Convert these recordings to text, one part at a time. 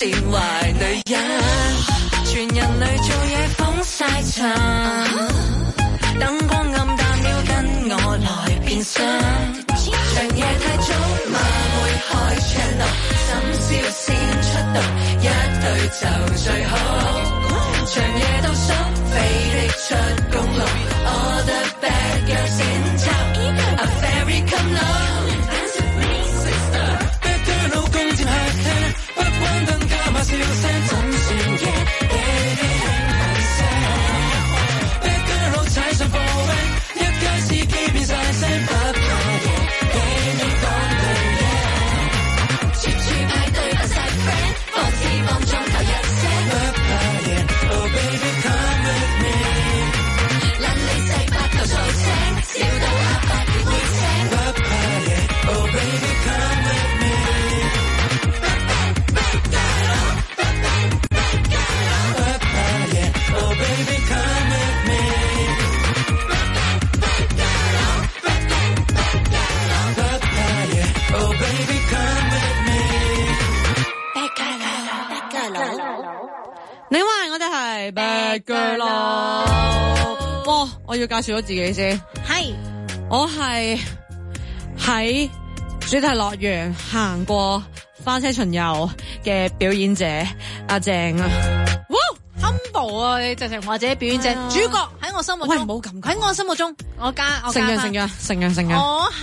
善壞女人，全人類做嘢捧晒場，燈光暗淡了跟我來變身，長夜太早馬會開 channel， 深宵先出動，一對就最好，長夜到宿飛的出公路 ，All the bad girls in town，A fairy come low。Dance with me, sister。Bad girl 老公接客廳，不關燈加碼笑聲，怎算嘅 ？Baby 輕聲 ，Bad girl 老踩上貨 van， 一街司機變晒聲，不怕嘢，俾你講對嘢，處處派對扮晒 friend， 放肆放縱頭一聲，不怕嘢。Oh baby come with me， 撚你細白頭粗聲，笑到阿伯亦會醒，不怕嘢。Oh baby come with me，Bad girl，不怕嘢。Oh baby come with me，Bad girl，不怕嘢。Oh baby come with me，Bad girl， 你話我哋係 Bad Girl 咯。哇！我要介紹咗自己先。 係， 我係喺主題樂園行過花車巡遊嘅表演者阿鄭啊。 哇 humble 啊！你直情或者表演者主角喺我心目中， 喂唔好咁喺我心目中，我加成人。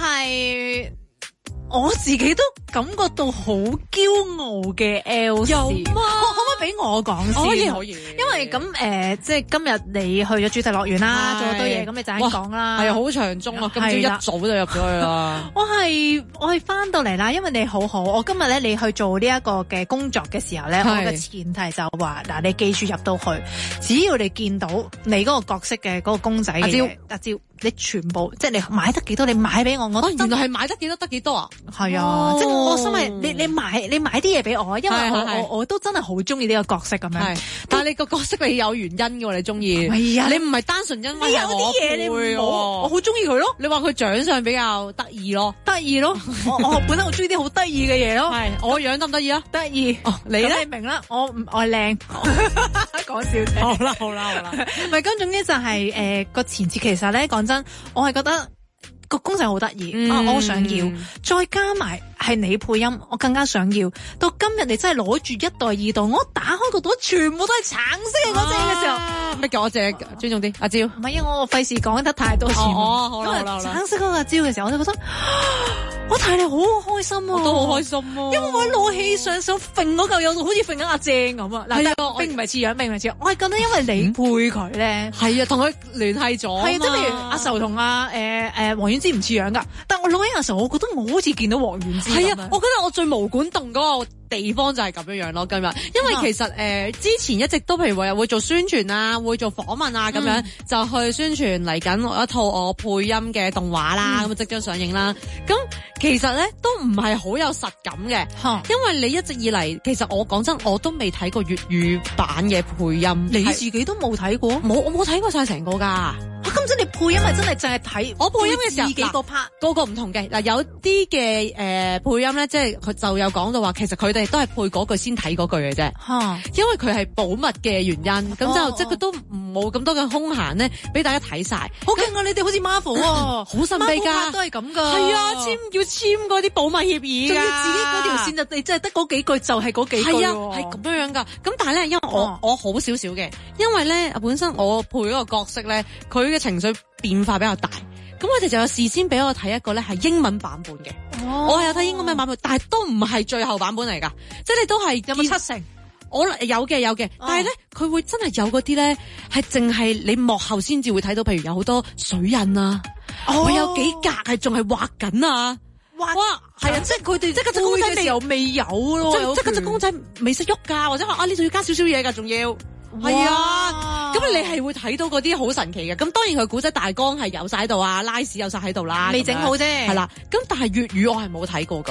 我自己都感覺到好驕傲嘅 L C， 有嗎？ 可唔可以俾我講先？ 可以。 因為咁即係今日你去咗主題樂園啦，做好多嘢，咁你就喺講啦。 係啊，好長鐘啊！今朝一早就入咗去啦。 我係翻到嚟啦，因為你好好。我今日咧你去做呢一個嘅工作嘅時候咧，我嘅前提就話嗱，你記住入到去，只要你見到你嗰個角色嘅嗰個公仔嘅阿蕉，你全部即係你買得幾多，你買俾我，我原來係買得幾多得幾多啊？ 係啊，即係我心係你買啲嘢俾我，因為我都真係好中意呢個角色咁樣。 但係你個角色你有原因嘅喎，你中意。 係啊， 你唔係單純因為有啲嘢你唔好，我好中意佢咯。 你話佢長相比較得意咯。 我本身好中意啲好得意嘅嘢咯。 係，我樣得唔得意啊？ 得意。哦，你咧？你明啦，我靚。講笑啫。 好啦。 唔係，咁總之就係個前設其實咧，講真，我係覺得個公仔好得意，我好想要，再加埋係你配音，我更加想要。到今日你真係攞住一代二代，我打開個袋全部都係橙色嘅嗰隻嘅時候， 咩叫我隻尊重啲？阿蕉， 唔係啊，我費事講得太多次。 好啦。 橙色嗰個阿蕉嘅時候，我就覺得我睇你好開心啊， 我都好開心啊， 因為我攞起上手揈嗰嚿有好似揈緊阿鄭咁啊。嗱，並唔係似樣，我係覺得因為你配佢咧， 係啊，同佢聯繫咗啊嘛。 係啊，即係譬如阿愁同阿黃婉之唔似樣噶，但我攞起阿愁，我覺得我好似見到黃婉之。 係啊，我覺得我最毛管動嗰個地方就係咁樣咯，今日，因為其實之前一直都譬如話會做宣傳啊，會做訪問啊咁樣，就去宣傳嚟緊一套我配音嘅動畫啦，咁即將上映啦。咁其實咧都唔係好有實感嘅，因為你一直以嚟，其實我講真，我都未睇過粵語版嘅配音。 你自己都冇睇過？ 冇，我冇睇過晒成個㗎。 咁即係你配音係真係淨係睇我配音嘅時候， 幾個 part 個個唔同嘅。嗱，有啲嘅配音咧，即係佢就有講到話，其實佢哋都係配嗰句先睇嗰句嘅啫。因為佢係保密嘅原因，咁就即係佢都冇咁多嘅空閒咧，俾大家睇晒。 好勁啊！你哋好似 Marvel 好神秘㗎， 都係咁㗎。 係啊，要簽嗰啲保密協議㗎， 仲要自己嗰條線就你真係得嗰幾句就係嗰幾句。係啊， 係咁樣㗎。咁但係咧，因為我好少少嘅，因為咧本身我配嗰個角色咧，佢嘅情緒變化比較大，咁我哋就有事先俾我睇一個咧係英文版本嘅，我係有睇英文版本，但係都唔係最後版本嚟㗎，即係你都係有冇七成？ 我有嘅，但係咧佢會真係有嗰啲咧係淨係你幕後先至會睇到，譬如有好多水印啊，我有幾格係仲係畫緊啊，哇，係啊，即係佢哋即係嗰隻公仔嘅時候未有咯， 即係嗰隻公仔未識喐㗎，或者話呢度要加少少嘢㗎，仲要。係啊，咁你係會睇到嗰啲好神奇嘅，咁當然佢古仔大綱係有晒喺度啊，拉屎有晒喺度啦， 未整好啫。 係啦，咁但係粵語我係冇睇過噶，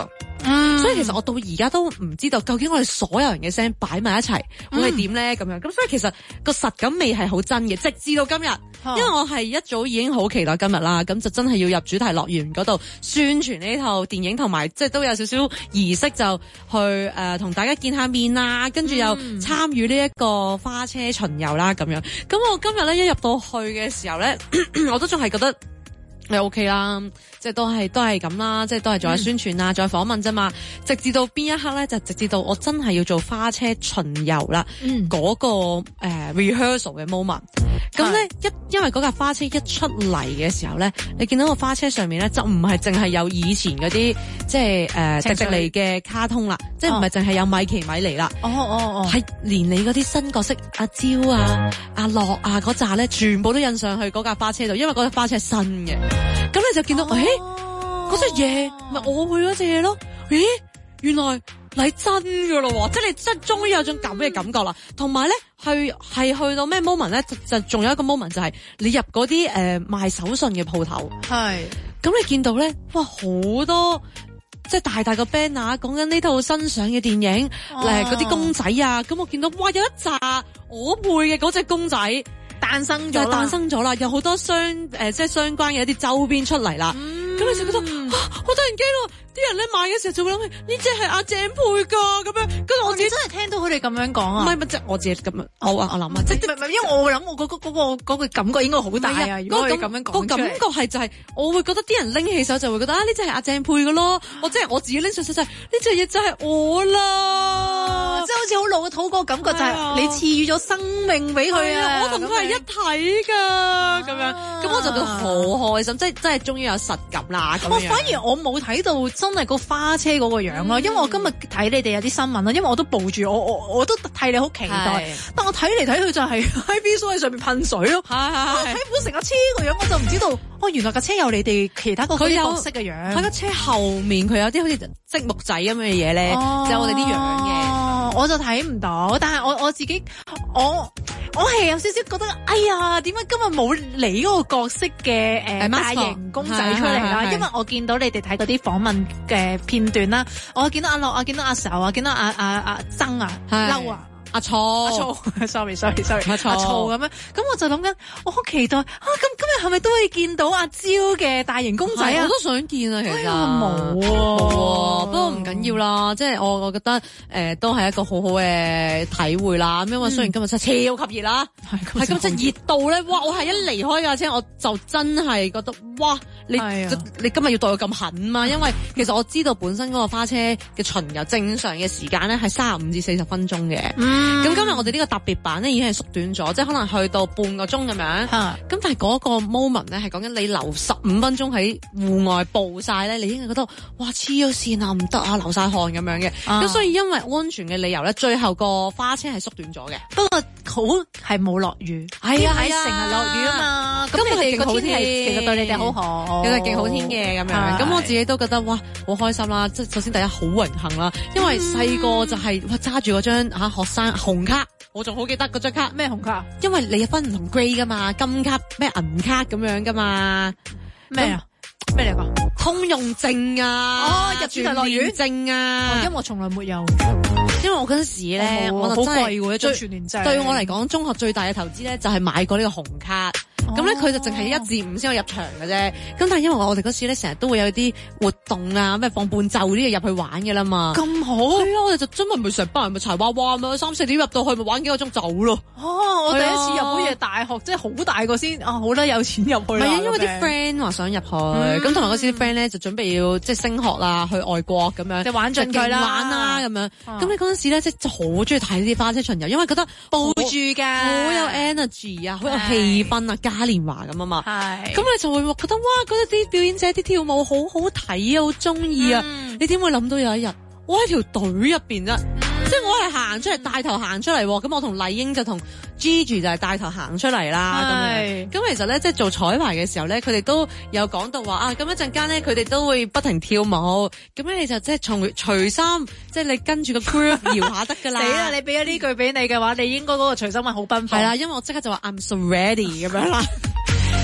所以其實我到而家都唔知道究竟我哋所有人嘅聲擺埋一齊會係點咧咁樣。咁所以其實個實感味係好真嘅，直至到今日，因為我係一早已經好期待今日啦，咁就真係要入主題樂園嗰度宣傳呢套電影，同埋即係都有少少儀式就去同大家見下面啦，跟住又參與呢一個花車巡遊啦咁樣。咁我今日咧一入到去嘅時候咧，我都仲係覺得你 OK 啦，即係都係咁啦，即係都係做下宣傳啊，做下訪問啫嘛。直至到邊一刻咧，就直至到我真係要做花車巡遊啦，嗰個rehearsal 嘅 moment。咁咧因為嗰架花車一出嚟嘅時候咧，你見到個花車上面咧就唔係淨係有以前嗰啲即係迪士尼嘅卡通啦，即係唔係淨係有米奇米妮啦，係連你嗰啲新角色阿蕉啊、阿樂啊嗰扎咧，全部都印上去嗰架花車度，因為嗰架花車係新嘅。咁你就見到，嗰隻嘢咪我去嗰隻嘢咯？咦，原來嚟真噶咯，即係你真係終於有種咁嘅感覺啦。同埋咧，去到咩 moment 咧？就仲有一個 moment 就係你入嗰啲賣手信嘅鋪頭，係咁你見到咧，哇好多即係大個 banner 講緊呢套新上嘅電影，嗰啲公仔啊，咁我見到哇有一紮我配嘅嗰隻公仔。誕生咗啦，有好多即係相關嘅一啲周邊出嚟啦。咁你就覺得好得人驚咯！啲人咧買嘅時候就會諗起呢隻係阿鄭配噶咁樣。跟住我自己真係聽到佢哋咁樣講啊！唔係即係我自己咁樣，我諗啊，即係因為我會諗我嗰個感覺應該好大啊！如果佢咁樣講出嚟，個感覺係就係我會覺得啲人拎起手就會覺得呢隻係阿鄭配噶咯。我即係我自己拎上手就係呢隻嘢就係我啦，即係好似好老土個感覺就係你賜予咗生命俾佢啊！我同佢係一體噶咁樣，咁我就覺得好開心，即係真係終於有實感啦咁樣。反而我冇睇到真係個花車嗰個樣咯，因為我今日睇你哋有啲新聞啦，因為我都抱住我都替你好期待，但我睇嚟睇去就係喺 B 所喺上面噴水咯，我睇唔到成架車個樣，我就唔知道原來架車有你哋其他嗰啲角色嘅樣。喺架車後面佢有啲好似積木仔咁嘅嘢咧，就有我哋啲樣嘅，我就睇唔到。但係我自己我係有少少覺得，哎呀，點解今日冇你嗰個角色嘅大型公仔出嚟啦？因為我見到你哋睇嗰啲訪問嘅片段啦，我見到阿樂啊，見到阿愁啊，見到阿曾啊，嬲啊！阿錯 sorry 阿錯咁樣，咁我就諗緊，我好期待咁今日係咪都可以見到阿蕉嘅大型公仔啊？我都想見啊，其實冇不過唔緊要啦，即係我覺得都係一個好好嘅體會啦。因為雖然今日真係超級熱啦，係咁真係熱到咧，哇！我係一離開架車我就真係覺得，哇！你今日要對我咁狠嘛？因為其實我知道本身嗰個花車嘅巡遊正常嘅時間咧係35至40分鐘嘅。咁今日我哋呢個特別版咧已經係縮短咗，即係可能去到半個鐘咁樣。咁但係嗰個 moment 咧係講緊你留15分鐘喺戶外暴曬咧，你已經係覺得哇黐咗線啊，唔得啊，流晒汗咁樣嘅。咁所以因為安全嘅理由咧，最後個花車係縮短咗嘅。不過好係冇落雨，係啊，成日落雨啊嘛。咁你哋個天氣其實對你哋好好，其實勁好天嘅咁樣。咁我自己都覺得哇好開心啦！即係首先第一好榮幸啦，因為細個就係揸住嗰張學生紅卡，我仲好記得嗰張卡。咩紅卡？因為你分唔同 grade 噶嘛，金卡咩銀卡咁樣噶嘛。咩啊？咩嚟㗎？通用證啊！入主題樂園證啊！因為我從來沒有，因為我嗰陣時咧，我就真係好貴喎，一張全年證。對我嚟講，中學最大嘅投資咧就係買過呢個紅卡。咁咧佢就淨係1至5先可以入場嘅啫。咁但係因為我哋嗰時咧成日都會有啲活動啊，咩放伴奏呢啲入去玩嘅啦嘛。咁好係啊！我哋就真係咪成班人咪柴娃娃咪3、4點入到去咪玩幾個鐘走咯。我第一次入好似大學，即係好大個先好啦，有錢入去。係啊，因為啲 friend 話想入去，咁同埋嗰時啲 friend 咧就準備要即係升學啦，去外國咁樣，即係玩盡佢啦，玩啦咁樣。咁你嗰陣時咧即係好中意睇啲花車巡遊，因為覺得抱住㗎，好有 energy 啊，好有氣氛啊，嘉年華咁啊嘛。係。咁你就會覺得哇，覺得啲表演者啲跳舞好好睇啊，好中意啊。你點會諗到有一日我喺條隊入邊啫？即係我係行出嚟帶頭行出嚟，咁我同麗英就同 Gigi 就係帶頭行出嚟啦。咁其實咧，即係做彩排嘅時候咧，佢哋都有講到話咁一陣間咧，佢哋都會不停跳舞。咁咧你就即係隨心，即係你跟住個 group 搖下得噶啦。死啦！你俾咗呢句俾你嘅話，你應該嗰個隨心係好奔放。係啦，因為我即刻就話 I'm so ready 咁樣啦。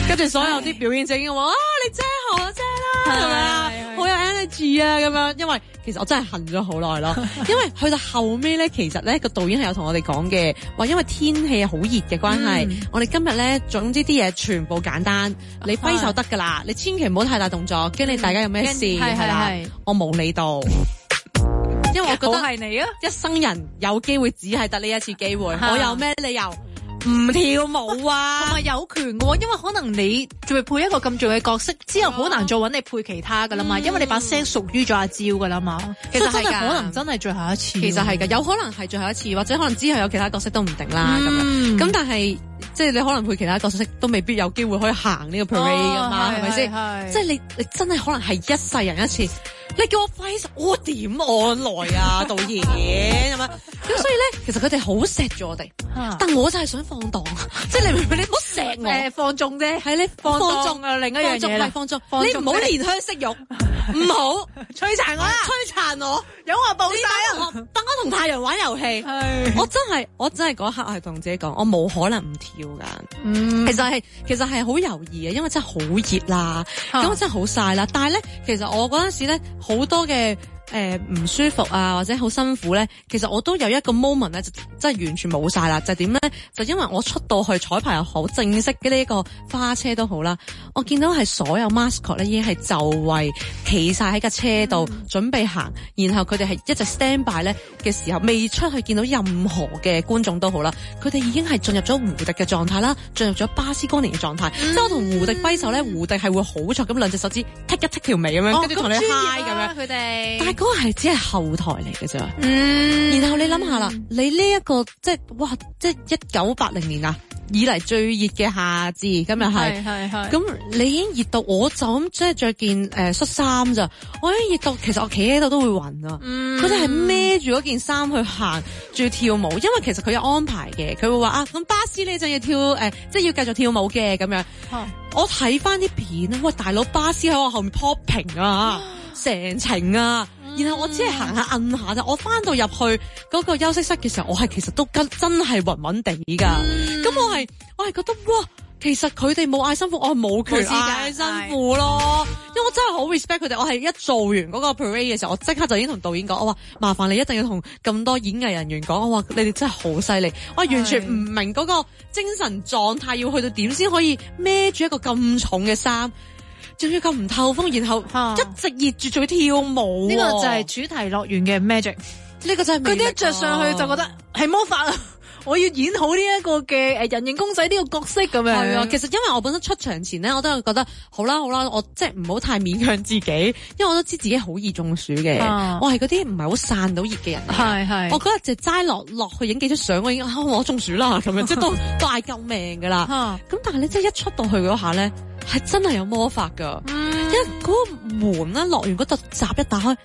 跟住所有啲表演者已經話你遮好啦，遮啦，係咪啊？好有 energy 啊咁樣，因為其實我真係恨咗好耐咯，因為去到後尾咧，其實咧個導演係有同我哋講嘅，話因為天氣好熱嘅關係，我哋今日咧總之啲嘢全部簡單，你揮手得噶啦，你千祈唔好太大動作，驚你大家有咩事係啦，我冇理到。因為我覺得係你啊，一生人有機會只係得呢一次機會，我有咩理由唔跳舞啊？ 同埋有權嘅，因為可能你仲會配一個咁重要嘅角色，之後好難再揾你配其他噶啦嘛，因為你把聲屬於咗阿蕉噶啦嘛。其實真係可能真係最後一次。 其實係㗎，有可能係最後一次，或者可能之後有其他角色都唔定啦咁樣。咁但係即係你可能配其他角色都未必有機會可以行呢個 parade 噶嘛，係咪先？即係你真係可能係一世人一次。你叫我揮手，我點按來啊？導演咁樣，咁所以咧，其實佢哋好錫住我哋，但我就係想放蕩，即係你明唔明？你唔好錫我， 放縱啫， 係你放縱啊，另一樣嘢啦，放縱，你唔好憐香惜玉，唔好摧殘我啦， 摧殘我， 有我報晒啊！ 等我同太陽玩遊戲，我真係嗰刻係同自己講，我冇可能唔跳㗎。其實係好猶豫嘅，因為真係好熱啦，咁真係好曬啦。但係咧，其實我嗰陣時咧。好多嘅唔舒服啊，或者好辛苦咧，其實我都有一個 moment 咧，就真係完全冇晒啦。就點咧？就因為我出到去彩排又好，正式嘅呢一個花車都好啦，我見到係所有 mascot 咧已經係就位企晒喺架車度準備行，然後佢哋係一直 stand by 咧嘅時候，未出去見到任何嘅觀眾都好啦，佢哋已經係進入咗胡迪嘅狀態啦，進入咗巴斯光年嘅狀態。即係我同胡迪揮手咧，胡迪係會好錯咁兩隻手指剔一剔條眉咁樣，跟住同你 high 咁樣。 佢哋， 但係嗰個係只係後台嚟嘅啫。然後你諗下啦，你呢一個即係哇，即係1980年啊以嚟最熱嘅夏至，今日係，咁你已經熱到我就咁即係着件恤衫咋，我已經熱到其實我企喺度都會暈啊。佢哋係孭住嗰件衫去行，仲要跳舞，因為其實佢有安排嘅，佢會話啊，咁巴斯你就要跳即係要繼續跳舞嘅咁樣。我睇翻啲片啊，喂大佬，巴斯喺我後面 popping 啊，成程啊。然後我只係行下摁下咋，我翻到入去嗰個休息室嘅時候，我係其實都真係暈暈地噶。咁我係覺得哇，其實佢哋冇嗌辛苦，我係冇權嗌辛苦咯。因為我真係好 respect 佢哋，我係一做完嗰個 parade 嘅時候，我即刻就已經同導演講，我話麻煩你一定要同咁多演藝人員講，我話你哋真係好犀利，我完全唔明嗰個精神狀態要去到點先可以孭住一個咁重嘅衫。仲要咁唔透風，然後一直熱住仲要跳舞。呢個就係主題樂園嘅 magic。 呢個真係佢哋一着上去就覺得係魔法啊！我要演好呢一個嘅人形公仔呢個角色咁樣。 係啊，其實因為我本身出場前咧，我都係覺得好啦，我即係唔好太勉強自己，因為我都知自己好易中暑嘅。我係嗰啲唔係好散到熱嘅人。係。我嗰日就齋落去影幾張相，我已經我中暑啦咁樣，即係都嗌救命噶啦。咁但係你真係一出到去嗰下咧，係真係有魔法噶，因為嗰個門咧落完嗰度閘一打開，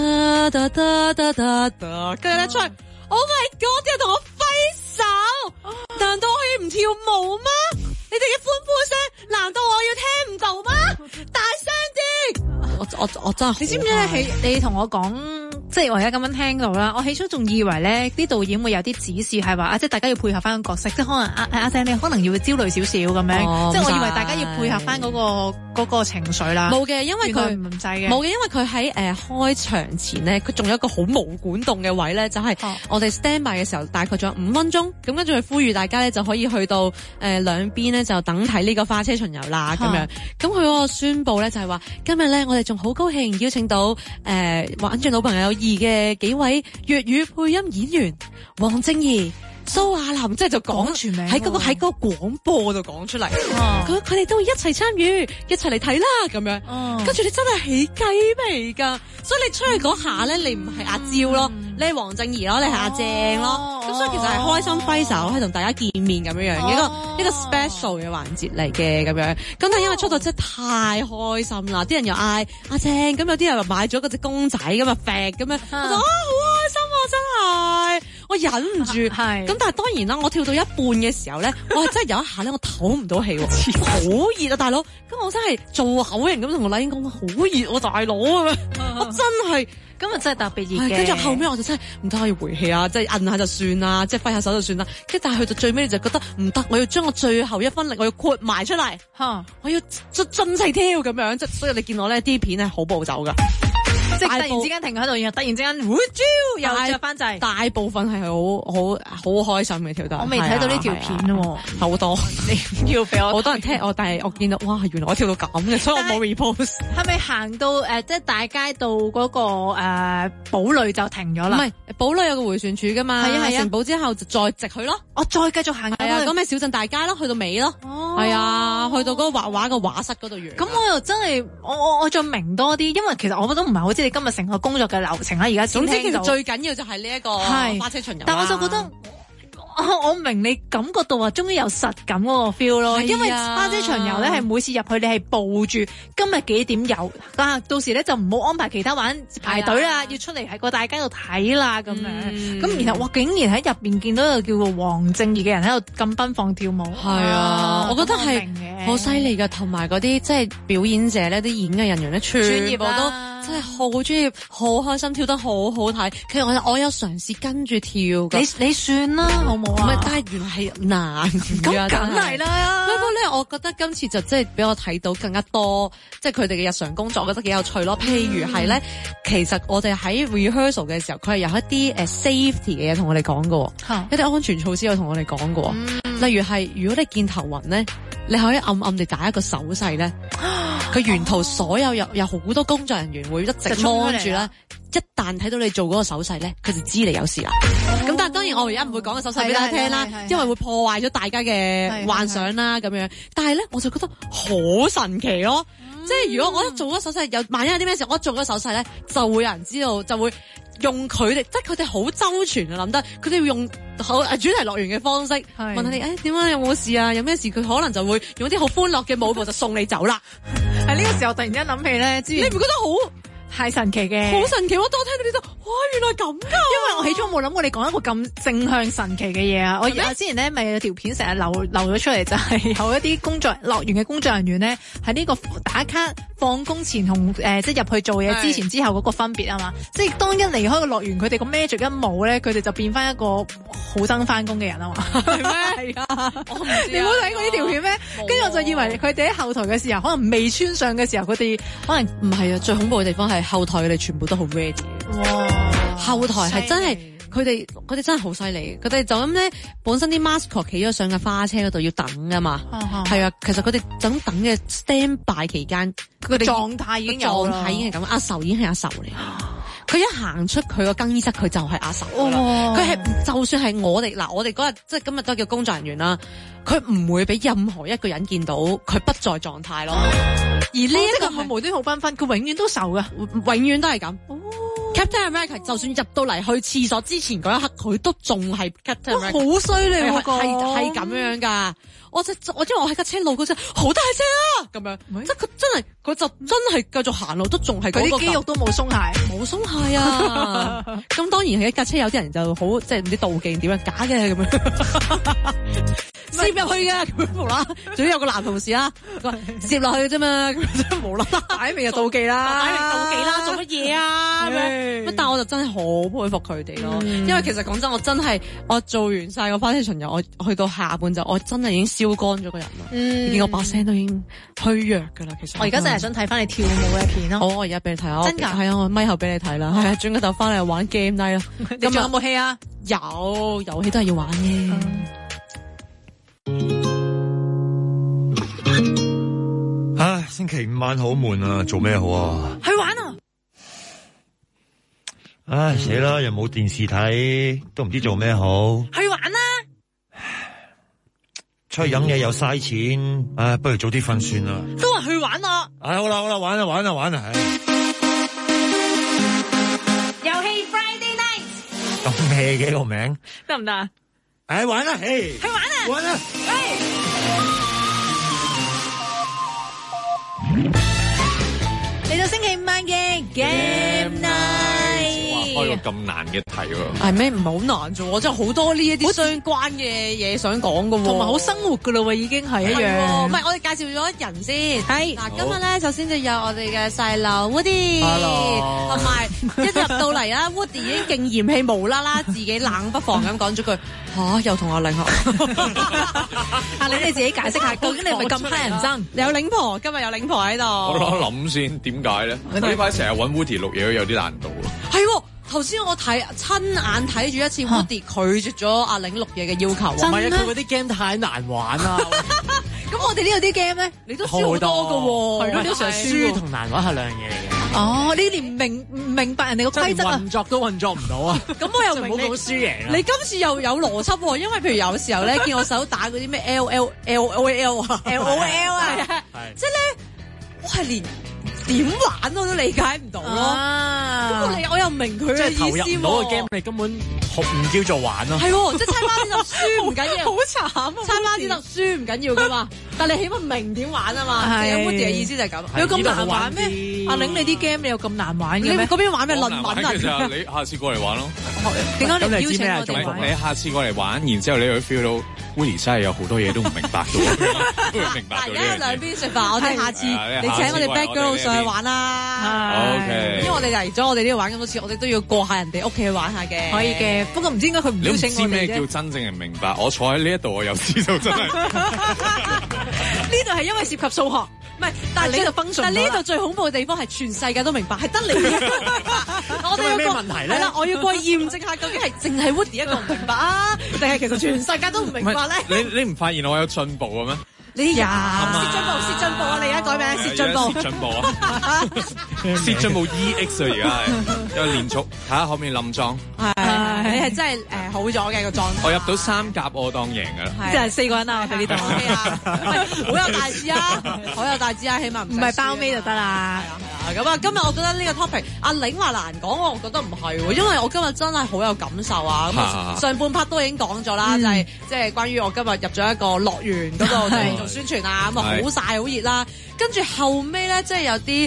跟住咧出去 ，Oh my God！ 啲人同我揮手，難道我可以唔跳舞嗎？你哋嘅歡呼聲，難道我要聽唔到嗎？大聲啲！我真係， 你知唔知你同我講，即係我而家咁樣聽到啦，我起初仲以為咧啲導演會有啲指示係話即係大家要配合翻個角色，即係可能阿姐你可能要焦慮少少咁樣，即係我以為大家要配合翻嗰個情緒啦。 冇嘅，因為佢唔使嘅。 冇嘅，因為佢喺開場前咧，佢仲有一個好毛管動嘅位咧，就係我哋 stand by 嘅時候，大概仲有5分鐘，咁跟住佢呼籲大家咧就可以去到兩邊咧就等睇呢個花車巡遊啦咁樣。咁佢嗰個宣佈咧就係話今日咧我哋仲好高興邀請到玩轉老朋友2嘅幾位粵語配音演員黃正儀、蘇亞林，即係就講全名喺嗰個廣播度講出嚟，佢哋都會一齊參與，一齊嚟睇啦咁樣。跟住你真係起雞皮噶，所以你出去嗰下咧，你唔係阿蕉咯，你係黃正儀咯，你係阿正咯。咁所以其實係開心揮手，係同大家見面咁樣樣，一個 special 嘅環節嚟嘅咁樣。咁但係因為出到真係太開心啦，啲人又嗌阿正，咁有啲人又買咗嗰隻公仔咁啊揈咁樣，我就好開心啊真係。 我忍唔住。 係咁但係當然啦，我跳到一半嘅時候咧，我係真係有一下咧，我唞唔到氣喎，好熱啊大佬！咁我真係做口型咁同我麗英講話好熱喎大佬啊！我真係。 今日真係特別熱嘅， 跟住後尾我就真係唔得，我要回氣啊！即係摁下就算啦，即係揮下手就算啦。跟住但係去到最尾你就覺得唔得，我要將我最後一分力我要豁埋出嚟，我要盡勢跳咁樣。即係所以你見我呢啲片係好暴走噶， 即係突然之間停喺度，然後突然之間又着翻掣。 大部分係好開心嘅跳得。 我未睇到呢條片喎， 好多你要俾我好多人聽我，但係我見到哇，原來我跳到咁嘅，所以我冇 repost。 係咪行到即係大街道嗰個堡壘就停咗啦？ 唔係，堡壘有個迴旋處噶嘛， 係啊， 城堡之後就再直去咯。 我再繼續行係啊，咁咪小鎮大街咯，去到尾咯。係啊，去到嗰個畫畫嘅畫室嗰度完。 咁我又真係我再明多啲，因為其實我都唔係好知你今日成個工作嘅流程啦。而家總之其實最緊要就係呢一個花車巡遊。 但我就覺得。我明你感覺到話終於有實感嗰個 feel 咯，因為花車巡遊咧係每次入去你係報住今日幾點有，到時咧就唔好安排其他玩排隊啦，要出嚟喺個大街度睇啦咁樣。咁然後竟然喺入邊見到一個叫做黃正義嘅人喺度咁奔放跳舞。 係啊，我覺得係好犀利噶，同埋嗰啲即係表演者咧，啲演藝人員咧，全部都真係好專業，好開心，跳得好好睇。其實我有嘗試跟住跳噶， 你算啦，好冇啊？ 唔係，但係原來係難。 咁梗係啦。 不過咧，我覺得今次就即係俾我睇到更加多，即係佢哋嘅日常工作，我覺得幾有趣咯。譬如係咧，其實我哋喺 rehearsal 嘅時候，佢係有一啲safety 嘅嘢同我哋講嘅，一啲安全措施有同我哋講嘅。例如係，如果你見頭暈咧，你可以暗暗地打一個手勢咧。佢沿途所有有好多工作人員會一直望住啦，一旦睇到你做嗰個手勢咧，佢就知你有事啦。咁但係當然我而家唔會講個手勢俾大家聽啦，因為會破壞咗大家嘅幻想啦咁樣。但係咧，我就覺得好神奇咯。即係如果我一做嗰個手勢，有萬一有啲咩事，我一做嗰個手勢咧，就會有人知道，就會用佢哋，即係佢哋好周全啊諗得，佢哋會用好主題樂園嘅方式問下你，點啊，有冇事啊？有咩事？佢可能就會用啲好歡樂嘅舞步就送你走啦。 喺呢個時候突然間諗起咧， 你唔覺得好？ 太神奇嘅， 好神奇！我當聽到呢度，哇，原來咁㗎！ 因為我起初冇諗過你講一個咁正向神奇嘅嘢啊！我之前咧咪有條片成日流咗出嚟，就係有一啲樂園嘅工作人員咧，喺呢個打卡放工前同即係入去做嘢之前之後嗰個分別啊嘛！即係當一離開個樂園，佢哋個 magic 一冇咧，佢哋就變翻一個好憎翻工嘅人啊嘛！係咩？係啊！我唔知你冇睇過呢條片咩？跟住我就以為佢哋喺後台嘅時候，可能未穿上嘅時候，佢哋可能唔係啊！最恐怖嘅地方係後台佢哋全部都好 ready。哇！後台係真係佢哋真係好犀利，佢哋就咁咧，本身啲 mascot 企咗上架花車嗰度要等噶嘛，係啊，其實佢哋等嘅 stand by 期間，佢哋狀態已經係咁，阿愁已經係阿愁嚟。佢一行出佢個更衣室，佢就係阿愁啦。佢係就算係我哋嗱，我哋嗰日即係今日都叫工作人員啦，佢唔會俾任何一個人見到佢不在狀態咯。而呢一個係無端好繽紛，佢永遠都愁噶，永遠都係咁。Captain America 就算入到嚟去廁所之前嗰一刻，佢都仲係 Captain America。好犀利喎，係咁樣噶。我因為我喺架車路嗰陣好大聲啊，咁樣，即係佢就真係繼續行路都仲係嗰個。佢啲肌肉都冇鬆懈，冇鬆懈啊！咁當然係一架車有啲人就好即係唔知妒忌點樣假嘅咁樣，攝入去嘅咁無啦，仲有個男同事啦，攝落去啫嘛，咁真係無啦啦，擺明就妒忌啦，擺明妒忌啦，做乜嘢啊？咁但係我就真係好佩服佢哋咯，因為其實講真，我真係我做完晒個花車巡遊，我去到下半就我真係已經燒乾咗個人啦，見我把聲都已經虛弱噶啦。其實我而家真係想睇翻你跳舞嘅片咯。好，我而家俾你睇下。真㗎？係啊，我咪後俾你睇啦。係啊，轉個頭翻嚟玩 game night 啦。你仲有冇戲啊？有遊戲都係要玩嘅。 唉，星期五晚好悶啊，做咩好啊？ 去玩啊！ 唉，死啦，又冇電視睇，都唔知做咩好。 去玩啦！ 出去飲嘢又嘥錢，唉，不如早啲瞓算啦。 都話去玩咯。 唉，好啦，玩啊！ 遊戲 Friday Night 咁咩嘅個名得唔得啊？ 唉，玩啦，去玩啊！ 玩啊！嚟到星期五晚嘅 Game Night。 個咁難嘅題喎。 係咩？唔係好難啫喎，真係好多呢一啲相關嘅嘢想講㗎喎， 同埋好生活㗎咯喎，已經係一樣。 唔係，我哋介紹咗人先。 係嗱，今日咧首先就有我哋嘅細佬 Woody，同埋一入到嚟啦，Woody 已經勁嫌棄，無啦啦自己冷不防咁講咗句又同阿領學。 阿領你自己解釋下，究竟你係咪咁乞人憎？ 有領婆，今日有領婆喺度。 我諗先，點解咧？我呢排成日揾 Woody 錄嘢都有啲難度啊。 係喎。頭先我親眼睇住一次 Woody 拒絕咗阿領錄嘢嘅要求， 唔係啊，佢嗰啲 game 太難玩啦。 咁我哋呢度啲 game 咧， 你都輸好多㗎喎，係咯，你都成日輸同難玩係兩樣嘢嚟嘅。 哦，你連唔明白人哋個規則啊？ 運作都運作唔到啊！ 咁我又明唔好講輸贏啊！ 你今次又有邏輯喎，因為譬如有時候咧，見我手打嗰啲咩 LOL 啊，LOL 啊，即係咧，我係連點玩我都理解唔到咯。咁我又明佢嘅意思喎。 投入唔到個 game，你根本唔叫做玩咯。 係喎，即係猜孖紙輸唔緊要， 好慘啊！ 猜孖紙輸唔緊要噶嘛，但係你起碼明點玩啊嘛。即係 Woody 嘅意思就係咁。 有咁難玩咩？阿領你啲 game 你有咁難玩嘅咩？ 你嗰邊玩咩論文啊？ 其實你下次過嚟玩咯。 點解你咁你知咩啊？ 邀請我哋玩？ 你下次過嚟玩，然之後你會 feel 到 Woody 真係有好多嘢都唔明白到，都會明白到呢樣嘢。 兩邊説法，我哋下次你請我哋 Bad Girl 上去玩啦。 OK， 因為我哋嚟咗我哋呢度玩咁多次，我哋都要過下人哋屋企去玩下嘅。 可以嘅，不過唔知點解佢唔邀請我哋啫。 你唔知咩叫真正嘅明白？我坐喺呢一度，我又知道真係。 呢度係因為涉及數學，唔係，但係呢度function。 但係呢度最恐怖嘅地方係全世界都明白，係得你一個明白。我哋有咩問題咧？ 係啦，我要過去驗證下究竟係淨係 Woody 一個唔明白啊，定係其實全世界都唔明白咧？ 你唔發現我有進步嘅咩？ 你呀，薛進步啊！你而家改名薛進步， 薛進步啊！薛進步 EX 啊！而家係有連續，睇下可唔可以冧裝？ 係你係真係好咗嘅個狀態。 我入到3甲，我當贏㗎啦。 即係4個人啊！我哋呢度好有大志啊！好有大志啊！起碼唔係包尾就得啦。 咁啊，今日我覺得呢個 topic 阿領話難講，我覺得唔係喎，因為我今日真係好有感受啊！咁上半 part 都已經講咗啦，就係即係關於我今日入咗一個樂園嗰度做宣傳啊，咁啊好曬好熱啦。跟住後尾咧，即係有啲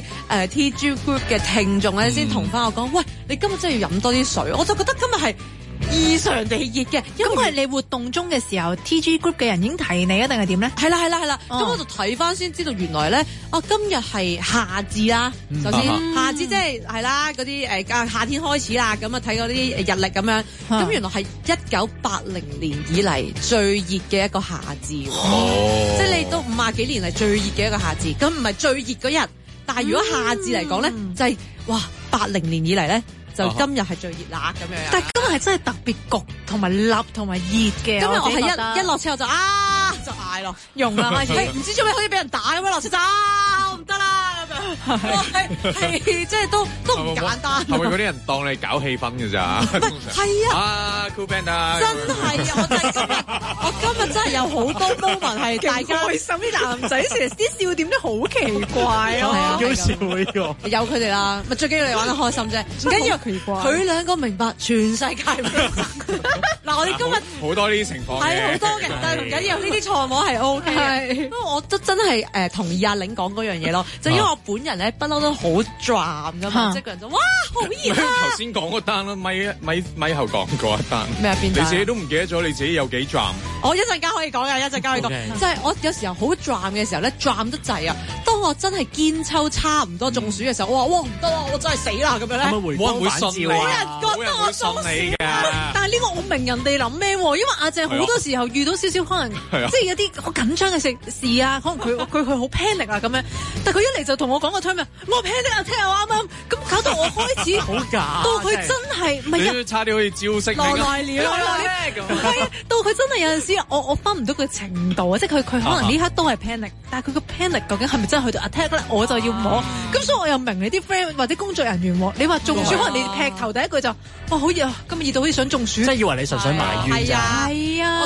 TG Group 嘅聽眾咧，先同翻我講：喂，你今日真係要飲多啲水。我就覺得今日係異常地熱嘅， 因為你活動中嘅時候，TG Group 嘅人已經提你啊，定係點咧？ 係啦，咁我就睇翻先知道原來咧，今日係夏至啦。首先夏至即係啦，嗰啲夏天開始啦，咁啊睇嗰啲日曆咁樣，咁原來係1980年以嚟最熱嘅一個夏至，即係你都50幾年嚟最熱嘅一個夏至。咁唔係最熱嗰日，但係如果夏至嚟講咧，就係80年以嚟咧。就今日係最熱辣咁樣， 但係今日係真係特別焗同埋立同埋熱嘅。 今日我係一落車我就嗌咯， 用啦開始。 唔知做咩好似俾人打咁樣落車就唔得啦咁樣，係即係都唔簡單。 係咪嗰啲人當你搞氣氛嘅咋？ 係啊 ，Cool Band 啊， 真係啊！我今日真係有好多 moment 係大家開心，啲男仔成日啲笑點都好奇怪咯， 好笑呢個。 有佢哋啦，咪最緊要你玩得開心啫，唔緊要。佢兩個明白全世界明白。嗱，我哋今日好多呢啲情況係好多嘅，但係唔緊要，呢啲錯摸係 O K 嘅。不過我都真係同意阿領講嗰樣嘢咯，就因為我本人咧不嬲都好 dram 噶嘛，即係個人就哇好熱啊！ 頭先講嗰單啦，咪後講過一單咩啊？邊單？ 你自己都唔記得咗你自己有幾 dram？ 我一陣間可以講嘅，一陣間可以講，即係我有時候好 dram 嘅時候咧 dram 得滯啊！當我真係堅抽差唔多中暑嘅時候，我話哇唔得啊，我真係死啦咁樣咧， 我唔會信你， 冇人覺得我中暑嘅。 但係呢個我明人哋諗咩，因為阿鄭好多時候遇到少少可能，即係有啲好緊張嘅事啊，可能佢好 panic 啊咁樣，但佢一嚟就同我講個 term 我 panic 啊，聽我啱啱咁搞到我開始好假， 到佢真係唔係差啲可以招式來了， 到佢真係有陣時我分唔到佢程度啊，即係佢可能呢刻都係 panic，但係佢個 panic 究竟係咪真係去到 attack 咧？我就要摸，咁所以我又明你啲 friend 或者工作人員，你話中暑可能你劈頭第一句就哇好熱啊，今日熱到好似想中暑， 即係以為你純粹埋怨咋？ 係啊， 我真係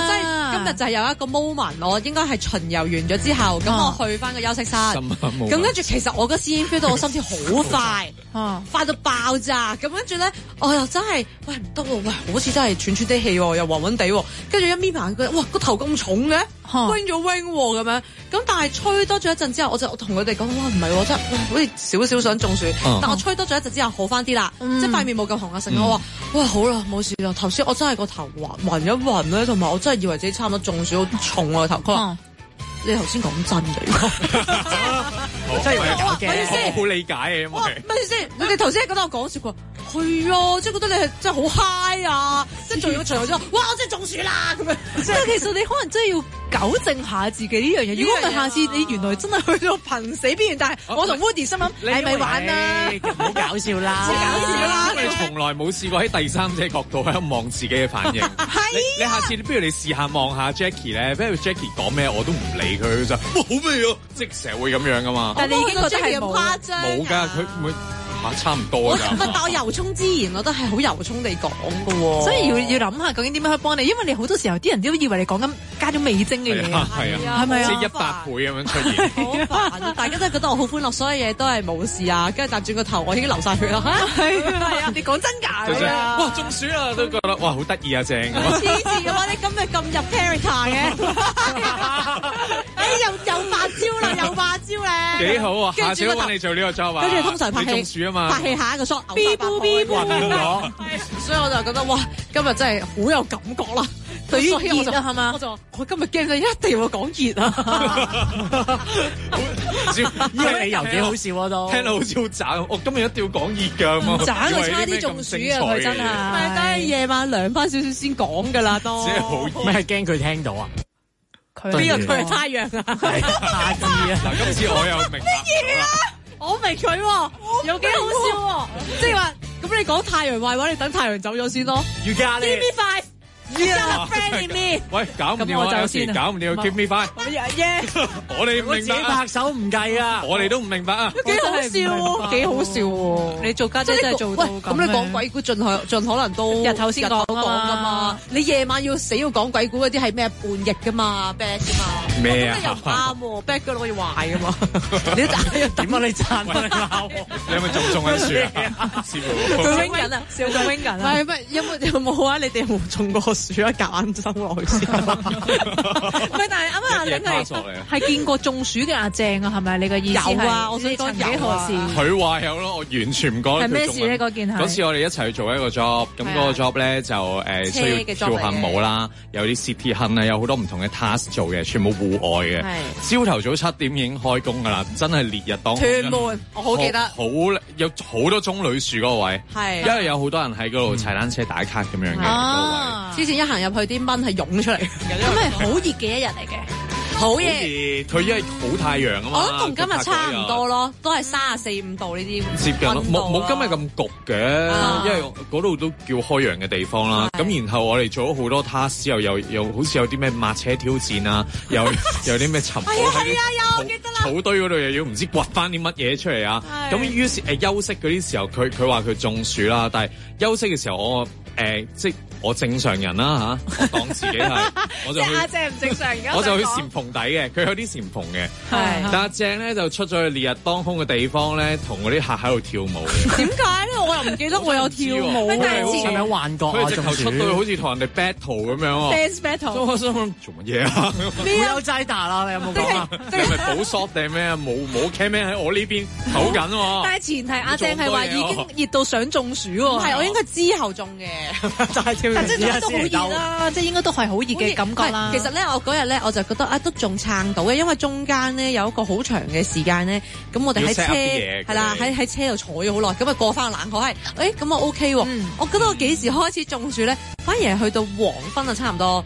今日就係有一個 moment，我應該係巡遊完咗之後，咁我去翻個休息室，咁跟住其實我個師兄 feel 到我心跳好快，快到爆炸，咁跟住咧我又真係喂唔得喎，喂好似真係喘喘啲氣喎，又暈暈地喎，跟住一眯埋佢，哇個頭咁重嘅，wing 咗 wing 喎咁樣，咁但係吹多咗一陣之後，我同佢哋講哇唔係喎，真係好似少少想中暑，但我吹多咗一陣之後好翻啲啦，即係塊面冇咁紅啊，成我話哇好啦冇事啦，頭先我真係個頭暈一暈咧，同埋我真係以為自己差唔多中暑，好重我個頭，佢話你頭先講真嘅， 真係搞嘅， 我好理解嘅，因為乜先？你哋頭先係覺得我講笑啩？係啊，即係覺得你係真係好 high 啊！即係做咗除咗，哇！我真係中暑啦咁樣。 即係其實你可能真係要糾正下自己呢樣嘢。如果唔係下次你原來真係去到瀕死邊緣，但係我同 Woody 心諗係咪玩啊？ 唔好搞笑啦！ 搞笑啦！ 因為從來冇試過喺第三者角度喺度望自己嘅反應。你下次不如你試下望下 Jackie 咧，不如 Jackie 講咩我都唔理佢就，哇好味啊！即係成日會咁樣噶嘛。 但係你已經覺得係誇張。 冇㗎，佢會。差唔多㗎。 但我由衷之言，我都係好由衷地講㗎喎。 所以要諗下究竟點樣可以幫你，因為你好多時候啲人都以為你講緊加咗味精嘅嘢， 係啊， 係咪啊？ 即係100倍咁樣出現。 好煩，大家都係覺得我好歡樂，所有嘢都係冇事啊。跟住搭轉個頭，我已經流晒血啦。係啊，你講真㗎？ 哇，中暑啦，都覺得哇好得意啊，正。 黐線嘅話，你今日咁入 character 嘅，又發招啦，又發招咧。 幾好啊！下次揾你做呢個 job 啊。 跟住通常拍戲。拍戲下一個 shot， 暈咗， 所以我就覺得哇，今日真係好有感覺啦。對於熱啊，係嘛？我今日驚你一定要講熱啊！ 呢個理由幾好笑啊都， 聽到好似好渣。我今日一定要講熱㗎咁啊！ 渣佢差啲中暑啊！佢真係， 咪等係夜晚涼翻少少先講㗎啦都。 真係好咩驚佢聽到啊？ 佢邊個佢係太陽啊？ 太熱啊！ 嗱，今次我又明白。 我明佢喎，有幾好笑喎！即係話，咁你講太陽壞話，你等太陽走咗先咯。 You got it. Give me five. You got a friend in me. 喂，搞唔掂啊！有時搞唔掂，Give me five. 我哋唔明白。 自己拍手唔計啊！ 我哋都唔明白啊！ 幾好笑喎，幾好笑喎！ 你做家姐真係做到咁你講鬼故盡可能都日頭先講㗎嘛。 你夜晚要死要講鬼故嗰啲係咩叛逆㗎嘛 ，bad 㗎嘛。 咩啊？ 又唔啱喎 ，bad 嗰度可以壞㗎嘛。你點啊？你讚我你鬧我？ 你係咪仲中緊暑啊？師傅， 佢 wing 緊啊，笑佢 wing 緊啊。 係咩？有冇啊？你哋有冇中過暑啊？夾硬收落去先。 唔係，但係啱啱阿玲係見過中暑嘅阿正啊，係咪？你嘅意思？ 有啊，我想講有啊。 佢話有咯，我完全唔覺得。 係咩事咧？嗰件係嗰次我哋一齊去做一個 job，咁嗰個 job 咧就需要跳下舞啦，有啲 city hunt 啊，有好多唔同嘅 task 做嘅，全部戶外嘅。朝頭早7點已經開工㗎啦，真係烈日當空。 屯門，我好記得。 有好多棕櫚樹嗰個位， 係因為有好多人喺嗰度踩單車打卡咁樣嘅嗰個位。 之前一行入去啲蚊係湧出嚟， 咁係好熱嘅一日嚟嘅， 好熱。 佢因為好太陽啊嘛， 我諗同今日差唔多咯，都係34-35度呢啲。 接近咯，冇今日咁焗嘅，因為嗰度都叫開陽嘅地方啦。咁然後我哋做咗好多 task 之後，又好似有啲咩抹車挑戰啊，有啲咩尋寶喺啲草堆嗰度，又要唔知掘翻啲乜嘢出嚟啊。咁於是休息嗰啲時候，佢話佢中暑啦，但係休息嘅時候我即係我正常人啦嚇，我當自己係，我就去阿正唔正常嘅， 我就去禪蓬底嘅，佢有啲禪蓬嘅，但阿正咧就出咗去烈日當空嘅地方咧，同嗰啲客喺度跳舞。 點解咧？我又唔記得我有跳舞。 係咪幻覺啊？ 佢直頭出到去好似同人哋 battle 咁樣喎。 Dance battle。 我心諗做乜嘢啊？ 你有齋打啦？你有冇講啊？ 你係咪補 shot 定咩啊？冇 camman 喺我呢邊唞緊喎。 但係前提阿正係話已經熱到想中暑喎。 唔係，我應該之後中嘅，就係跳。 但即係都好熱啦，即係應該都係好熱嘅感覺啦。 其實咧，我嗰日咧我就覺得都仲撐到嘅，因為中間咧有一個好長嘅時間咧，咁我哋喺車係啦，喺車度坐咗好耐，咁啊過翻冷河係，咁啊 OK 喎。我覺得我幾時開始中暑咧？反而係去到黃昏啊，差唔多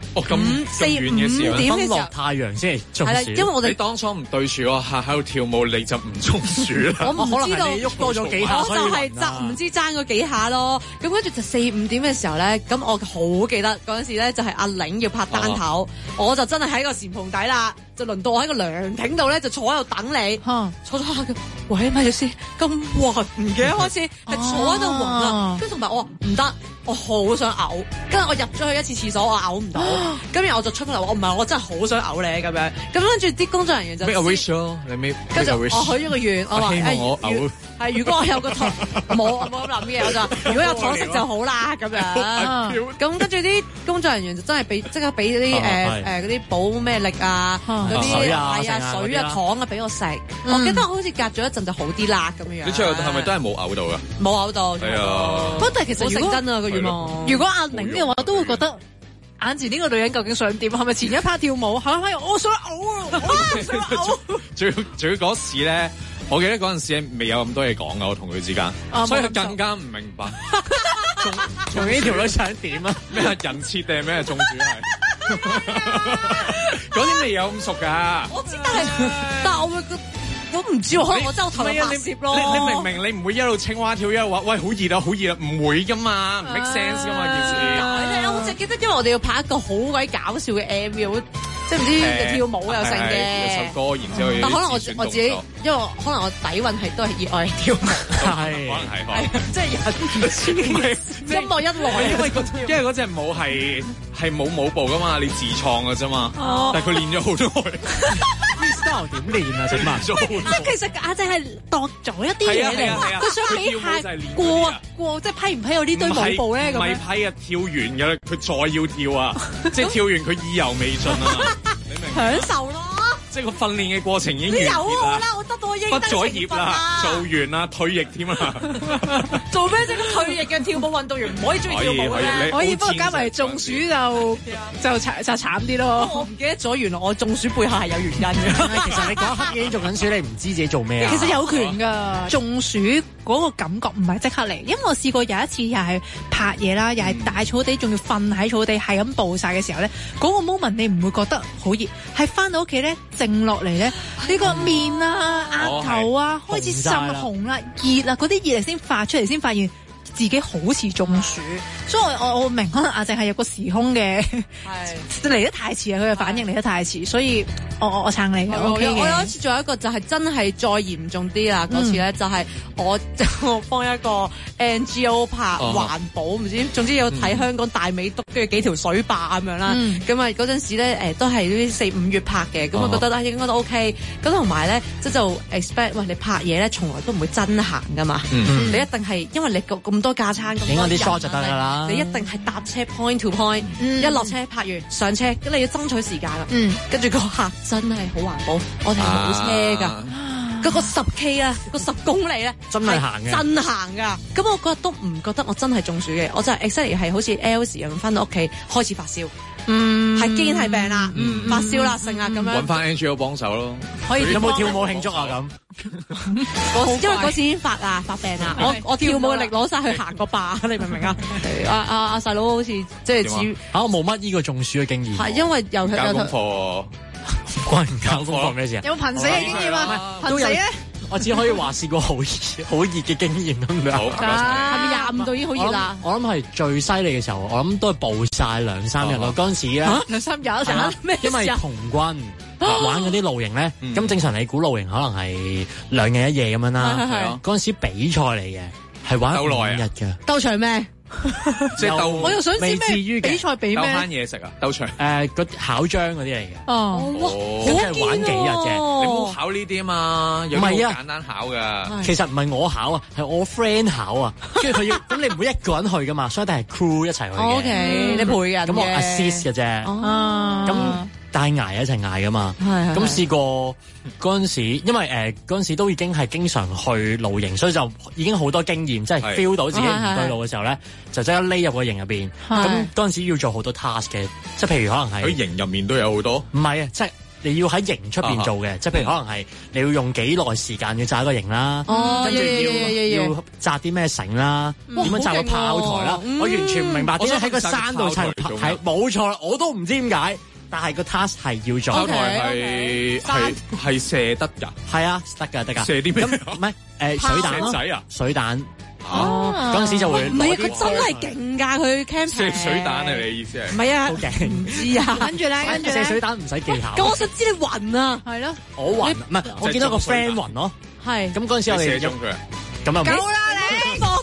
5、4、5點嘅時候， 落太陽先係中暑。 係啦，因為我哋你當初唔對住個客喺度跳舞，你就唔中暑啦。 我唔知道喐多咗幾下， 我就係唔知爭嗰幾下咯。咁跟住就4、5點嘅時候咧，咁我好記得嗰陣時咧，就係阿玲要拍單頭，我就真係喺個簷篷底啦，就輪到我喺個涼亭度咧，就坐喺度等你。坐咗下佢，喂，咪住先，咁暈嘅開始係坐喺度暈啦，跟住同埋我話唔得。 我好想嘔，跟住我入咗去一次廁所，我嘔唔到，跟住我就出翻嚟話我唔係，我真係好想嘔咧咁樣，咁跟住啲工作人員就 make a wish 咯，你 make 跟住 a 我 wish。 許咗個願，我話希望我嘔。 係如果我有個糖，我冇咁諗嘅，我就話如果有糖食就好啦咁樣。咁跟住啲工作人員就真係即刻俾啲嗰啲補咩力啊，嗰啲水啊水啊糖啊俾我食。我記得我好似隔咗一陣就好啲啦咁樣。 你最後係咪都係冇嘔到㗎？ 冇嘔到。 係啊。 不過但係其實好成真啊個願望。 如果阿寧嘅話，都會覺得眼前呢個女人究竟想點？係咪前一 part 跳舞，後一 part 我想嘔啊！我想嘔。 仲要嗰時咧，我記得嗰陣時未有咁多嘢講噶，我同佢之間，所以佢更加唔明白。 仲呢條女想點啊？ 咩人設定咩中暑係？嗰啲未有咁熟噶。 我知，但係我會覺得。我唔知喎，可能我真係投入拍攝咯。 你明你唔會一路青蛙跳一路話喂好熱啊好熱啊，唔會噶嘛，唔 make sense 噶嘛件事。 我淨記得因為我哋要拍一個好鬼搞笑嘅 MV，即係唔知跳舞又成嘅。 有首歌，然之後但可能我自己，因為可能我底蘊係都係熱愛跳舞， 係可能係即係音樂一來， 因為嗰隻舞係冇舞步噶嘛，你自創噶啫嘛。但係佢練咗好耐。 style 點練啊？整埋咗。 其實阿正係度咗一啲嘢嚟，佢想比下過，即係批唔批我呢堆舞步咧？咁唔係批啊，跳完嘅啦，佢再要跳啊，即係跳完佢意猶未盡啊，你明？ 享受咯。 即係個訓練嘅過程已經完有結啦， 我得到我應畢咗業啦，做完啦，退役添啦。 做咩啫？咁退役嘅跳舞運動員唔可以中意跳舞嘅， 可以，不過加埋中暑就慘啲咯。 我唔記得咗，原來我中暑背後係有原因嘅。 其實你嗰一刻已經做緊暑，你唔知自己做咩啊？ 其實有權㗎，中暑嗰個感覺唔係即刻嚟，因為我試過有一次又係拍嘢啦，又係大草地，仲要瞓喺草地，係咁暴曬嘅時候咧，嗰個 moment 你唔會覺得好熱，係翻到屋企咧靜落嚟咧，呢個面啊、額頭啊開始滲紅啦、熱啦，嗰啲熱嚟先發出嚟，先發現自己好似中暑，所以我明可能阿靜係有個時空嘅，係嚟得太遲啊！佢嘅反應嚟得太遲，所以我撐你嘅。 我有一次仲有一個就係真係再嚴重啲啦，嗰次咧就係我幫一個 NGO 拍環保，唔知總之要睇香港大美督跟住幾條水壩咁樣啦。咁啊嗰陣時咧都係呢啲4-5月拍嘅，咁我覺得應該都 OK。咁同埋咧即就 expect 喂你拍嘢咧從來都唔會真行噶嘛，你一定係因為你咁多架撐咁多人， 影啲 shot 就得㗎啦。 你一定係搭車 point to point，一落車拍完上車，咁你要爭取時間啦。跟住個客真係好環保，我哋冇車㗎。嗰個10K 啊，個10公里咧， 真係行嘅， 真行㗎。咁我覺得都唔覺得我真係中暑嘅，我就係 exactly 係好似 L 時咁翻到屋企開始發燒，係堅係病啦，發燒啦，成啊咁樣。 揾翻 NGO 幫手咯， 可以有冇跳舞慶祝啊咁？ 因為嗰次已經發病啦，我跳舞嘅力攞晒去行個壩，你明唔明啊？阿細佬好似即係似我冇乜呢個中暑嘅經驗， 係因為有交功課。 關唔交功課咩事啊？ 有瀕死嘅經驗啊？瀕死咧？ 我只可以話試過好熱嘅經驗咁樣。 好， 係咪25度已經好熱啦？ 我諗係最犀利嘅時候，我諗都係暴曬2-3日咯。嗰陣時咧 2-3日咩？ 因為童軍玩嗰啲露營咧，咁正常你估露營可能係2日1夜咁樣啦。嗰陣時比賽嚟嘅，係玩5日嘅。 鬥長咩？ 即係鬥， 我又想知咩比賽比咩？ 鬥翻嘢食啊！鬥長嗰考章嗰啲嚟嘅。 哦， 咁係玩幾日嘅？ 你唔好考呢啲啊嘛，有啲好簡單考噶。 其實唔係我考啊，係我 friend 考啊。跟住佢要咁，你唔會一個人去噶嘛，所以一定係 crew 一齊去嘅。 OK，你陪嘅。 咁我 assist 嘅啫。咁大家挨一齊挨噶嘛。咁試過嗰陣時，因為嗰陣時都已經係經常去露營，所以就已經好多經驗，即係 feel 到自己唔對路嘅時候咧，就即刻匿入個營入邊。咁嗰陣時要做好多 task 嘅，即係譬如可能係喺營入面都有好多。 唔係啊，即係你要喺營出邊做嘅，即係譬如可能係你要用幾耐時間要紮個營啦，跟住要紮啲咩繩啦，點樣紮個炮台啦，我完全唔明白點解喺個山度砌係冇錯啦，我都唔知點解。但係個 task 係要做， 炮台係射得㗎， 係啊，得㗎。 射啲咩？ 唔係水彈咯， 仔啊， 水彈。嗰陣時就會唔係啊，佢真係勁㗎，佢 camping 射水彈啊！你意思係？ 唔係啊， 好勁， 唔知啊。跟住咧， 射水彈唔使技巧。 咁我想知你暈啊，係咯？ 我暈，唔係我見到個 friend 暈咯。 係。 咁嗰陣時我哋射中佢。 咁啊！ 夠啦你，搏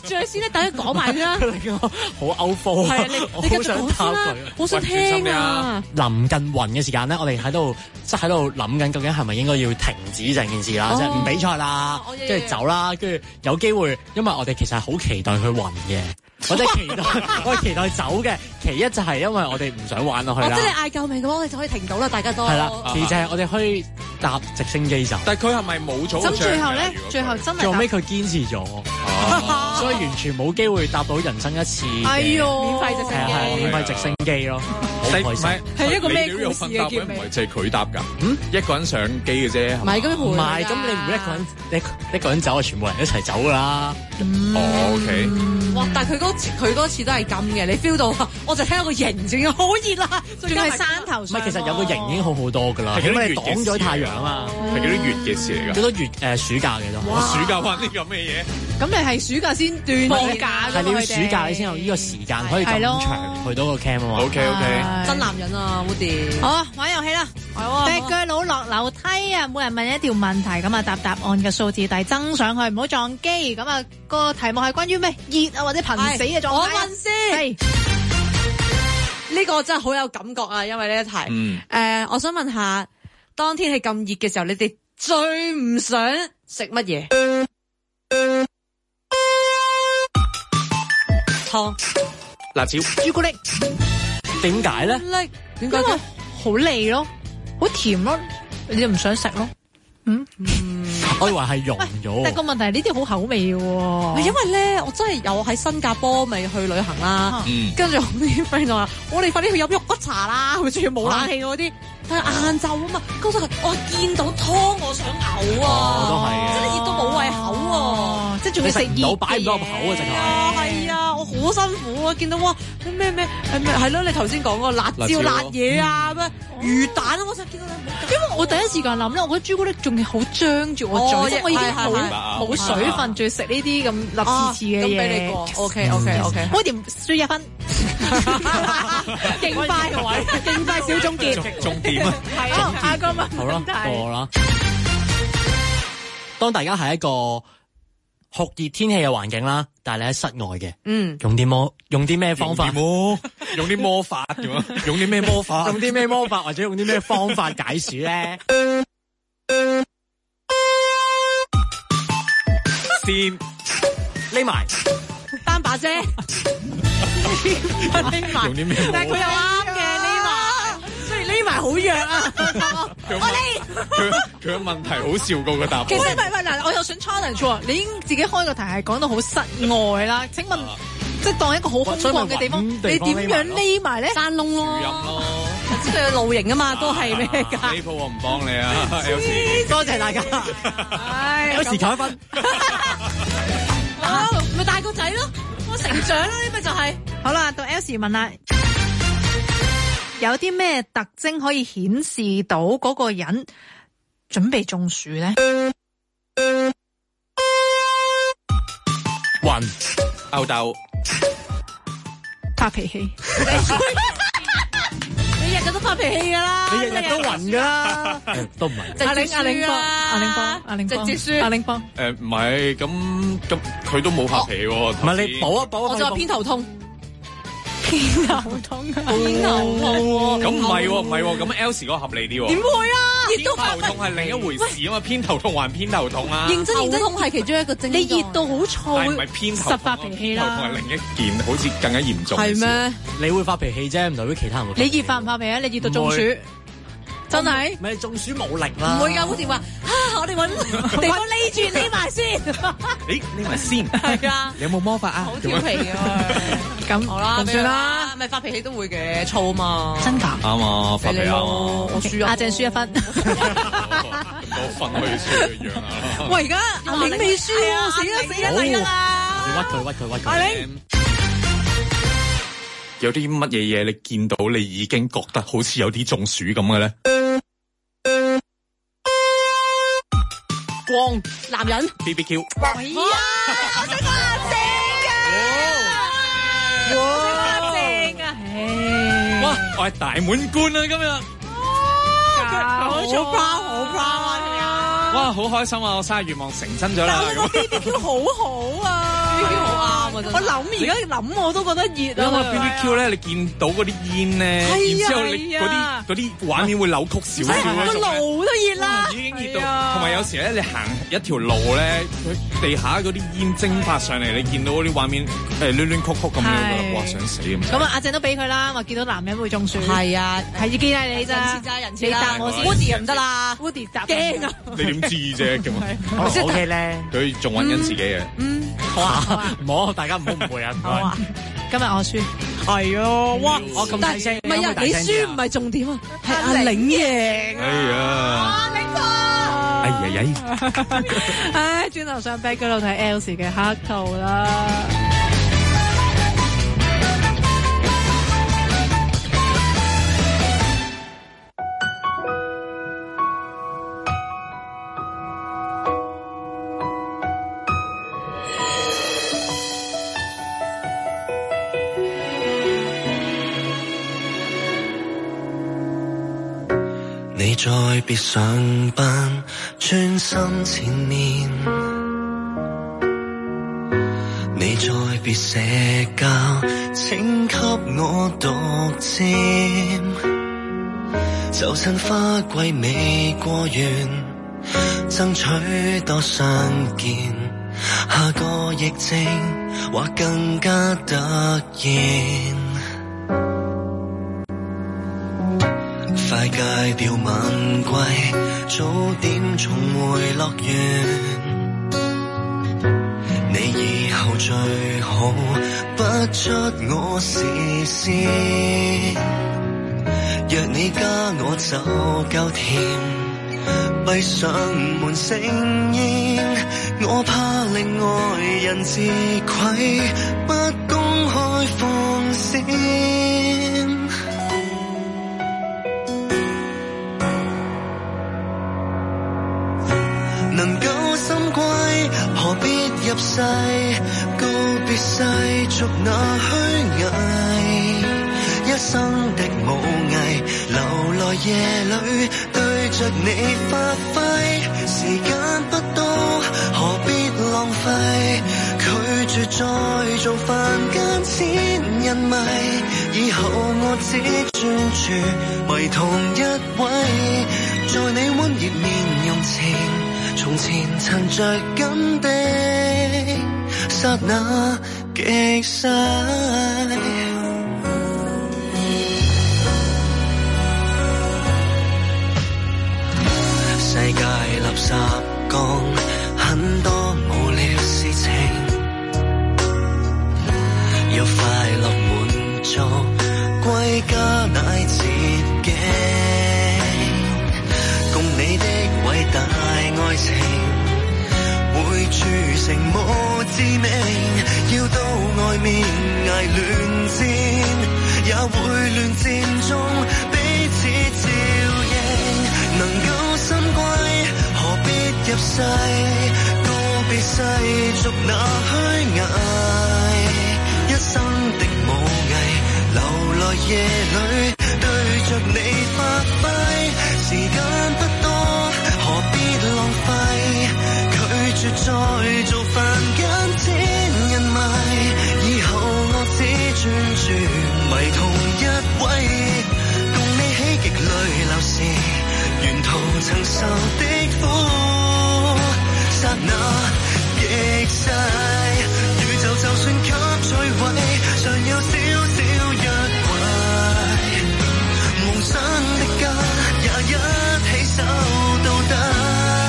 住先咧，等佢講埋啦。 好歐科， 係啊，你繼續講先啦，好想聽啊！ 臨近暈嘅時間咧，我哋喺度諗緊，究竟係咪應該要停止成件事啦，即係唔比賽啦，跟住走啦，跟住有機會，因為我哋其實係好期待佢暈嘅。我哋期待走嘅，其一就係因為我哋唔想玩落去啦。 即係你嗌救命嘅話，我哋就可以停到啦，大家都係啦。其二就係我哋可以搭直升機走。 但係佢係咪冇咗？ 咁最後咧，最後真係最後尾佢堅持咗，所以完全冇機會搭到人生一次。 哎呦， 免費直升機， 免費直升機咯，好開心。 係一個咩故事嘅結尾？ 唔係淨係佢搭㗎，一個人上機嘅啫。 唔係咁唔係，咁你唔會一個人走啊，全部人一齊走㗎啦。 OK。 哇！但係佢嗰次都係咁嘅，你 feel 到我就聽到個形就已經好熱啦， 仲係山頭上。 唔係，其實有個形已經好好多㗎啦，因為擋咗太陽啊嘛。 係幾多月嘅事嚟㗎？ 幾多月暑假嘅都。 我暑假玩啲咁嘅嘢。 咁你係暑假先斷放假㗎？ 係你要暑假你先有呢個時間可以咁長去到個 camp 啊嘛。 OK， 真男人啊 ，Woody。 好啊，玩遊戲啦。跛腳佬落樓梯啊！每人問一條問題，咁啊答案嘅數字遞增上去，唔好撞機。咁啊個題目係關於咩？熱啊或者瀕死嘅狀態。 我問先。呢個真係好有感覺啊！因為呢一題，我想問下，當天氣咁熱嘅時候，你哋最唔想食乜嘢？湯、 辣椒、 朱古力。 點解咧？ 點解嘅？好膩咯，好甜咯，你就唔想食咯。 我以為係溶咗。 但個問題係呢啲好口味嘅喎。 因為咧，我真係有喺新加坡咪去旅行啦，跟住我啲 friend 就話：我哋快啲去飲肉骨茶啦，佢仲要冇冷氣嗰啲。但係晏晝啊嘛，嗰陣我見到湯我想嘔啊， 都係真係熱到冇胃口啊，即係仲要食熱嘅，擺唔到入口啊，直頭。 係啊，我好辛苦啊，見到哇咩係咯，你頭先講嗰個辣椒辣嘢啊咩魚蛋啊，我就見到你。 因為我第一時間諗咧，我覺得朱古力仲係好張住我嘴，即係我已經好冇水分，仲要食呢啲咁立刺刺嘅嘢。咁俾你過 ，OK。我點輸1分，勁快個位，勁快小總結， 重點啊！ 係啊，下個問題。 好啦，過啦。當大家係一個酷熱天氣嘅環境啦，但係你喺室外嘅，用啲咩方法？ 用啲魔法咁啊？用啲咩魔法？ 用啲咩魔法或者用啲咩方法解暑咧？ 先匿埋擔把遮，匿埋。 用啲咩？ 但係佢又啱嘅匿埋，雖然匿埋好弱啊。 佢嘅問題好笑過個答案。 其實唔係嗱，我又想 challenge 喎，你已經自己開個題係講到好室外啦。請問，即係當一個好空曠嘅地方，你點樣匿埋咧？ 山窿咯，知佢露營啊嘛，都係咩㗎？ 呢鋪我唔幫你啊 ，Elsie。 多謝大家。有時扣1分。 咪大個仔咯，我成長啦，呢咪就係。 好啦，到 Elsie 問啦，有啲咩特徵可以顯示到嗰個人準備中暑咧？ 暈、吽哣、 發脾氣。 你日日都發脾氣㗎啦， 你日日都暈㗎啦，都唔係。 阿玲邦， 直接輸。 阿玲邦， 唔係咁佢都冇發脾氣喎。 唔係你補一補， 我就話偏頭痛。 偏頭痛啊！ 偏頭痛咁唔係喎，咁 Elsie 嗰個合理啲喎。 點會啊？ 偏頭痛係另一回事啊嘛，偏頭痛還偏頭痛啊。 認真痛係其中一個症狀。 你熱到好燥， 但係唔係偏頭痛， 實發脾氣啦。 偏頭痛係另一件，好似更加嚴重。 係咩？ 你會發脾氣啫，唔代表其他人會。 你熱發唔發脾氣啊？你熱到中暑，真係？ 咪中暑無力啦。 唔會㗎，好似話我哋揾地方匿埋先。 匿埋先。 係啊。 你有冇魔法啊？ 好調皮嘅。 咁好啦， 算啦， 咪發脾氣都會嘅，燥嘛， 真㗎， 啱啊，發脾氣啊， 我輸阿鄭輸1分， 我分可以輸一樣啊！ 喂，而家阿玲未輸啊，死啦，嚟啦！ 屈佢， 阿玲， 有啲乜嘢嘢你見到你已經覺得好似有啲中暑咁嘅咧？ 光男人 BBQ， 哇！我想講阿正啊！ 哇！我係大滿貫啊！今日好 proud 啊！ 哇！好開心啊！我生日願望成真咗啦！ 但係我 BBQ 好好啊！ BBQ 好啱啊！我而家諗我都覺得熱啊！ 因為 BBQ 咧，你見到嗰啲煙咧，然之後你嗰啲畫面會扭曲少少個爐都熱啦， 已經熱到。同埋有時咧，你行一條路咧，佢地下嗰啲煙蒸發上嚟，你見到嗰啲畫面係亂亂曲曲咁樣，哇想死咁。 咁啊，阿鄭都俾佢啦，話見到男人會中暑。 係啊， 係要見下你咋？ 人設你答我先 ，Woody 又唔得啦 ，Woody 答驚啊！ 你點知啫？咁 OK 咧， 佢仲揾緊自己嘅。 好啊， 唔好，大家唔好誤會啊！ 好啊，今日我輸。 係啊，哇！ 我咁大聲， 唔係啊，你輸唔係重點啊，係阿領贏。 哎呀！ 領哥。 哎呀！ 唉，轉頭上 back 嗰度睇 Elsie 嘅黑兔啦。 你再別上班，專心前面。你再別社交，請給我獨佔。就趁花季未過完，爭取多相見。下個疫症或更加突然。快戒掉晚歸，早點重回樂園。你以後最好不出我視線。若你加我就夠甜，閉上門盛宴。我怕令外人自愧，不公開奉獻。能夠心歸，何必入世？告別世俗那虛偽，一生的武藝，留來夜裏對着你發揮。時間不多，何必浪費？拒絕再做凡間千人迷，以後我只專注為同一位，在你溫熱面容前。從前曾着緊的剎那極細，世界垃圾缸很多無聊事情，要快樂滿足歸家乃捷徑，共你的偉大愛情會鑄成無致命，要到外面捱亂戰，也會亂戰中彼此照應。能夠心歸，何必入世？告別世俗那虛偽，一生的武藝，留來夜裏對着你發揮。時間不多，何必浪費？拒絕再做凡間千人迷，以後我只專注迷同一位，共你喜極淚流時，沿途曾受的苦，剎那極細。宇宙就算給摧毀，尚有少少約會，夢想的家也一起守到底。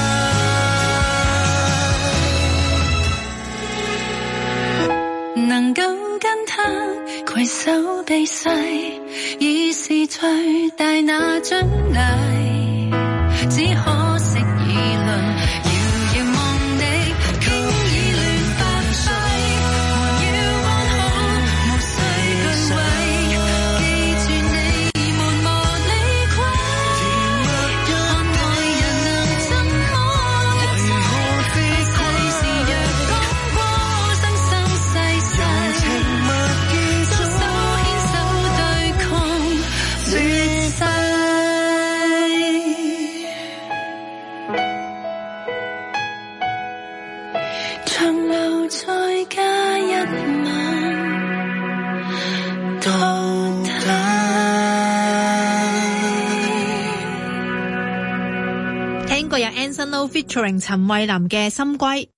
能夠跟他攜手避世，已是最大那獎勵。只可惜議論，遙遙望你，經已亂發揮。還要安好，無需懼畏，記住你沒磨理虧。看愛人能怎麼為何自世事若講過生生世世，情默見雙手牽手對抗絕世。 到底。 聽過有 Anson Lo featuring 陳慧琳嘅《心歸》。